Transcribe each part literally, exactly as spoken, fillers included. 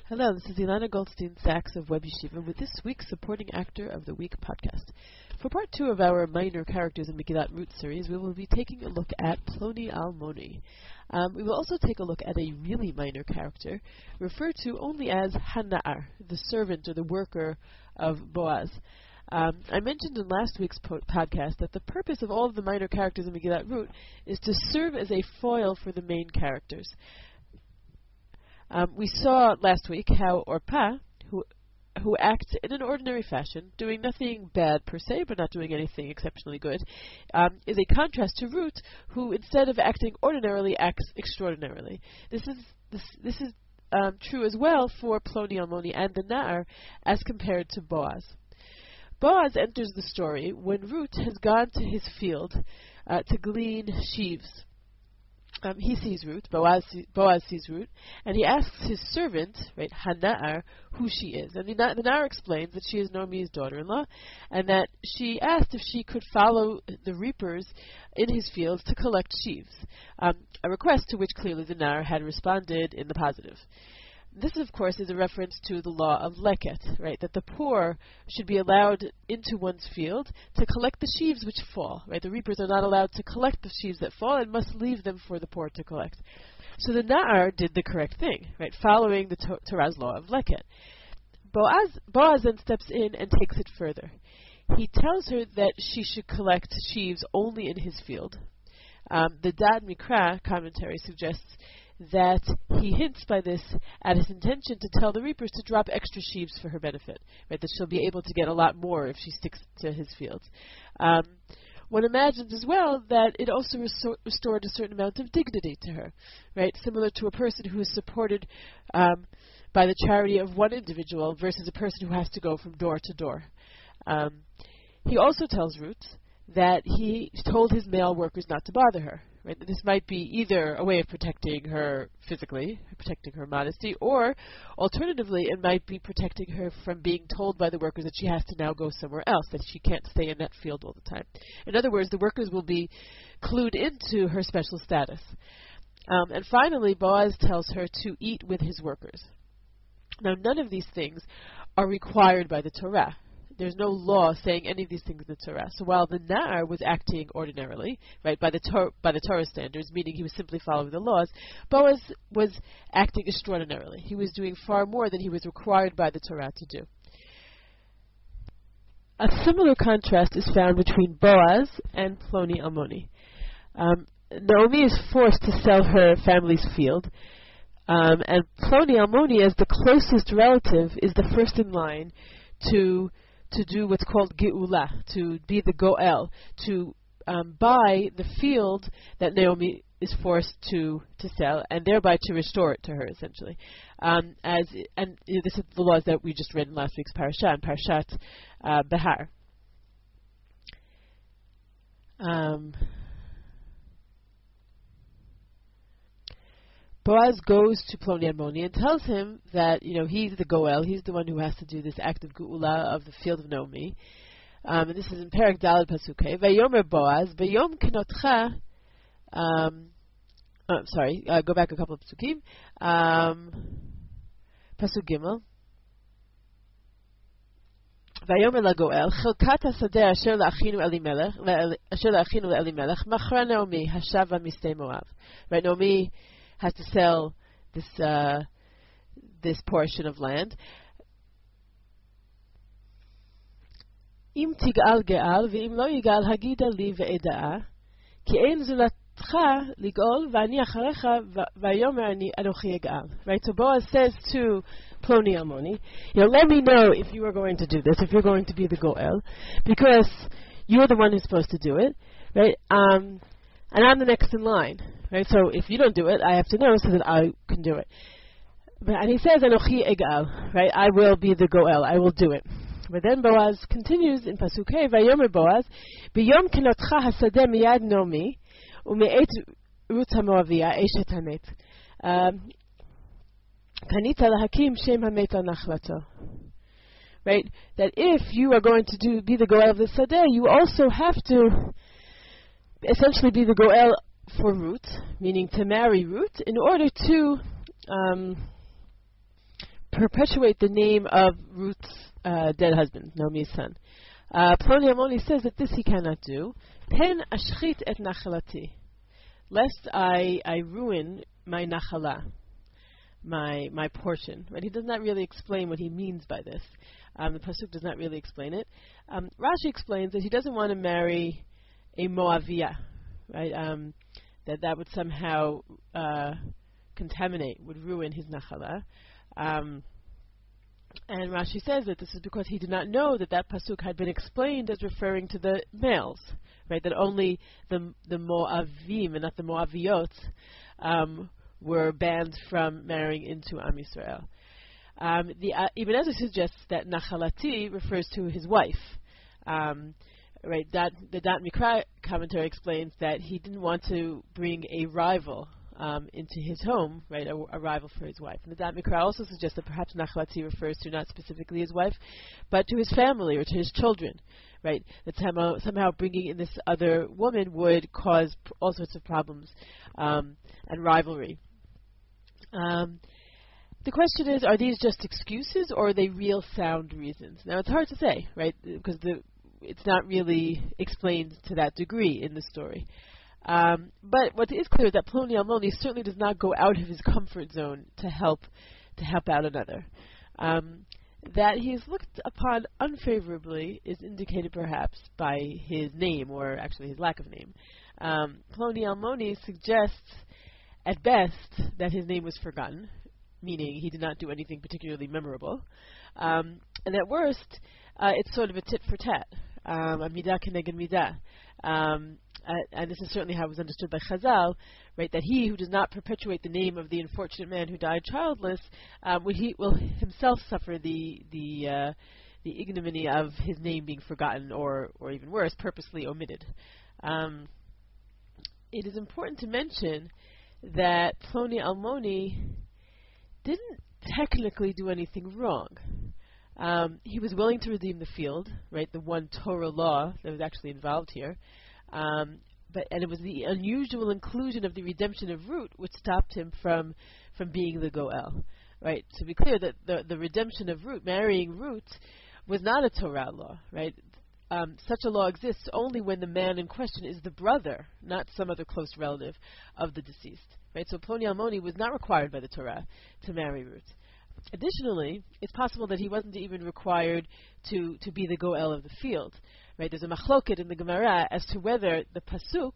Hello, this is Ilana Goldstein-Sachs of Web Yeshiva with this week's Supporting Actor of the Week podcast. For part two of our minor characters in Megillat Ruth series, we will be taking a look at Ploni Almoni. Um, we will also take a look at a really minor character, referred to only as Hana'ar, the servant or the worker of Boaz. Um, I mentioned in last week's po- podcast that the purpose of all of the minor characters in Megillat Ruth is to serve as a foil for the main characters. Um, we saw last week how Orpah, who who acts in an ordinary fashion, doing nothing bad per se, but not doing anything exceptionally good, um, is a contrast to Ruth, who instead of acting ordinarily, acts extraordinarily. This is this this is um, true as well for Ploni Almoni and the Na'ar, as compared to Boaz. Boaz enters the story when Ruth has gone to his field uh, to glean sheaves. Um, he sees Ruth, Boaz, Boaz sees Ruth, and he asks his servant, right, Hana'ar, who she is. And the, the Na'ar explains that she is Naomi's daughter-in-law, and that she asked if she could follow the reapers in his fields to collect sheaves, um, a request to which clearly the Na'ar had responded in the positive. This, of course, is a reference to the law of leket, right? That the poor should be allowed into one's field to collect the sheaves which fall, right? The reapers are not allowed to collect the sheaves that fall and must leave them for the poor to collect. So the Na'ar did the correct thing, right? Following the to- Torah's law of leket. Boaz, Boaz then steps in and takes it further. He tells her that she should collect sheaves only in his field. Um, the Dad Mikra commentary suggests that he hints by this at his intention to tell the reapers to drop extra sheaves for her benefit, right? That she'll be able to get a lot more if she sticks to his fields. Um, one imagines as well that it also resor- restored a certain amount of dignity to her, right? Similar to a person who is supported um, by the charity of one individual versus a person who has to go from door to door. Um, he also tells Ruth that he told his male workers not to bother her. Right? This might be either a way of protecting her physically, protecting her modesty, or alternatively, it might be protecting her from being told by the workers that she has to now go somewhere else, that she can't stay in that field all the time. In other words, the workers will be clued into her special status. Um, and finally, Boaz tells her to eat with his workers. Now, none of these things are required by the Torah. There's no law saying any of these things in the Torah. So while the Na'ar was acting ordinarily, right, by the Tor- by the Torah standards, meaning he was simply following the laws, Boaz was acting extraordinarily. He was doing far more than he was required by the Torah to do. A similar contrast is found between Boaz and Ploni Almoni. Um, Naomi is forced to sell her family's field, um, and Ploni Almoni, as the closest relative, is the first in line to to do what's called geula, to be the goel, to um, buy the field that Naomi is forced to, to sell, and thereby to restore it to her, essentially. Um, as and you know, this is the laws that we just read in last week's parasha, in Parashat uh, Behar. Um, Boaz goes to Ploni Almoni and tells him that, you know, he's the goel, he's the one who has to do this act of geula of the field of Naomi. Um, and this is in Perek Daled Pasuk Hey. Vayomer Boaz, Vayom kenotcha, um, oh, sorry, uh, go back a couple of pasukim. Um, Pasuk Gimel. Vayomer lagoel, Chelkat hasadeh asher la'achinu Elimelech, asher la'achinu Elimelech, machra Naomi, hashava mistei Moav. Right, Naomi has to sell this uh, this portion of land. Im tigal ge'al ve'im lo yigal hagida li ve'eda'a ki ein zulatcha ligol v'ani acharecha v'yomer ani anochi egal. Right, so Boaz says to Ploni Almoni, you know, let me know if you are going to do this, if you're going to be the goel, because you're the one who's supposed to do it, right? Um, and I'm the next in line. Right, so if you don't do it, I have to know so that I can do it. But, and he says, "Anochi egal," right? I will be the goel. I will do it. But then Boaz continues in Pasuk Hey, Vayomer Boaz, "B'yom kenotcha hasadeh miyad Naomi, u'me'et Ruth haMoaviyah eshet hamet, kanita lahakim shem hamet al nachlato." Right, that if you are going to do be the goel of the sadeh, you also have to essentially be the goel for Ruth, meaning to marry Ruth, in order to um, perpetuate the name of Ruth's uh, dead husband, Naomi's son. Uh, Ploni Almoni says that this he cannot do. Pen ashchit et nachalati, lest I I ruin my nachala, my my portion. Right? He does not really explain what he means by this. Um, the pasuk does not really explain it. Um, Rashi explains that he doesn't want to marry a Moaviyah, right? Um, that that would somehow uh, contaminate, would ruin his nachala. Um, and Rashi says that this is because he did not know that that pasuk had been explained as referring to the males, right? That only the the Moavim and not the Moaviyot um, were banned from marrying into Am Yisrael. Um, the uh, Ibn Ezra suggests that Nachalati refers to his wife. Um, right, that, the Dat Mikra commentary explains that he didn't want to bring a rival um, into his home, right, a, a rival for his wife. And the Dat Mikra also suggests that perhaps Nachalati refers to not specifically his wife, but to his family or to his children, right? That somehow, somehow bringing in this other woman would cause all sorts of problems um, and rivalry. Um, The question is, are these just excuses or are they real sound reasons? Now, it's hard to say, right, because the, it's not really explained to that degree in the story. Um, but what is clear is that Ploni Almoni certainly does not go out of his comfort zone to help to help out another. Um, that he is looked upon unfavorably is indicated perhaps by his name, or actually his lack of name. Um, Ploni Almoni suggests, at best, that his name was forgotten, meaning he did not do anything particularly memorable. Um, and at worst, uh, it's sort of a tit for tat, um, a midah keneged midah. Um, uh, and this is certainly how it was understood by Chazal, right, that he who does not perpetuate the name of the unfortunate man who died childless um, will, he, will himself suffer the the uh, the ignominy of his name being forgotten, or, or even worse, purposely omitted. Um, it is important to mention that Ploni Almoni didn't technically do anything wrong. Um, he was willing to redeem the field, right? The one Torah law that was actually involved here, um, but and it was the unusual inclusion of the redemption of Ruth which stopped him from from being the Goel, right? To be clear, that the the redemption of Ruth, marrying Ruth, was not a Torah law, right? Um, such a law exists only when the man in question is the brother, not some other close relative of the deceased. Right? So Ploni Almoni was not required by the Torah to marry Ruth. Additionally, it's possible that he wasn't even required to, to be the Goel of the field. Right? There's a machloket in the Gemara as to whether the pasuk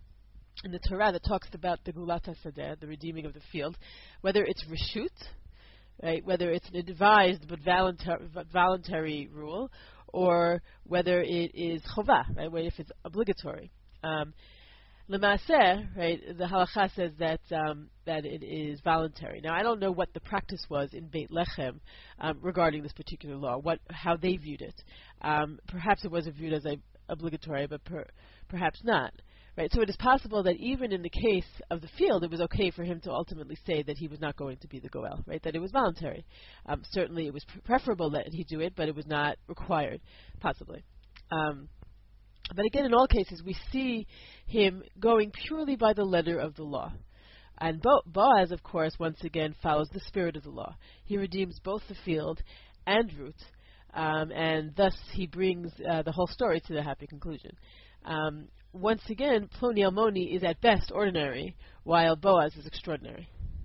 in the Torah that talks about the Gulat HaSadeh, the redeeming of the field, whether it's reshut, right, whether it's an advised but voluntary, voluntary rule, or whether it is chovah, right, where if it's obligatory. Um, L'maaseh, right, the halacha says that um, that it is voluntary. Now, I don't know what the practice was in Beit Lechem um, regarding this particular law, what how they viewed it. Um, perhaps it was viewed as a, obligatory, but per, perhaps not. Right, so it is possible that even in the case of the field, it was okay for him to ultimately say that he was not going to be the Goel, right, that it was voluntary. Um, certainly it was pre- preferable that he do it, but it was not required, possibly. Um, but again, in all cases, we see him going purely by the letter of the law. And Bo- Boaz, of course, once again follows the spirit of the law. He redeems both the field and Ruth, um, and thus he brings uh, the whole story to the happy conclusion. Um, Once again, Ploni Almoni is at best ordinary, while Boaz is extraordinary.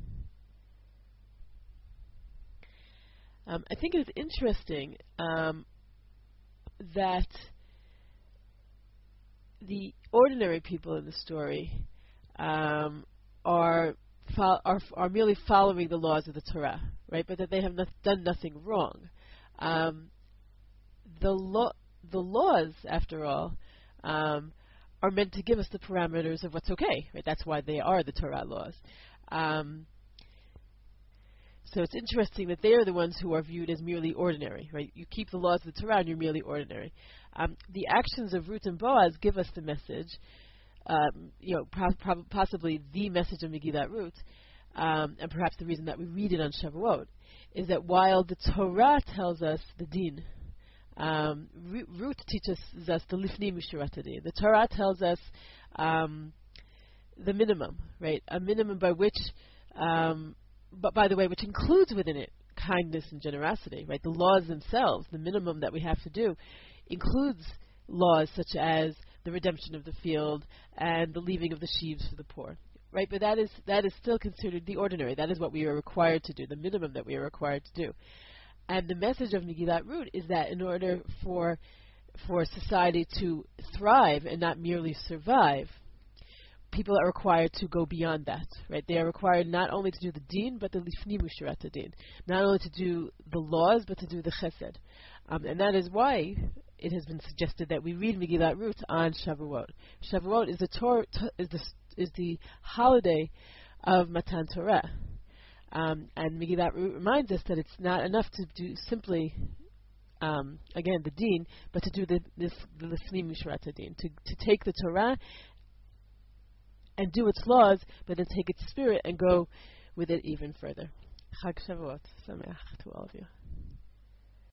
Um, I think it is interesting um, that the ordinary people in the story um, are, fo- are are merely following the laws of the Torah, right? But that they have not done nothing wrong. Um, the law, the laws, after all, um, are meant to give us the parameters of what's okay, right? That's why they are the Torah laws. Um, so it's interesting that they are the ones who are viewed as merely ordinary, right? You keep the laws of the Torah and you're merely ordinary. Um, the actions of Ruth and Boaz give us the message, um, you know, pro- pro- possibly the message of Megillat Ruth, um, and perhaps the reason that we read it on Shavuot, is that while the Torah tells us the din, Um, Ruth teaches us the lifni mishurat hadin. The Torah tells us um, the minimum, right? A minimum by which, um, but by the way, which includes within it kindness and generosity, right? The laws themselves, the minimum that we have to do, includes laws such as the redemption of the field and the leaving of the sheaves for the poor, right? But that is that is still considered the ordinary. That is what we are required to do, the minimum that we are required to do. And the message of Megillat Rut is that in order for for society to thrive and not merely survive, people are required to go beyond that, right? They are required not only to do the deen, but the lifnim ushirat din, not only to do the laws, but to do the chesed. Um, and that is why it has been suggested that we read Megillat Rut on Shavuot. Shavuot is the Torah, is the is the holiday of Matan Torah, um, and Megillat Rut reminds us that it's not enough to do simply, um, again, the deen, but to do the this the lifnim ushirat din, to to take the Torah and do its laws, but then take its spirit and go with it even further. Chag Shavuot Sameach to all of you.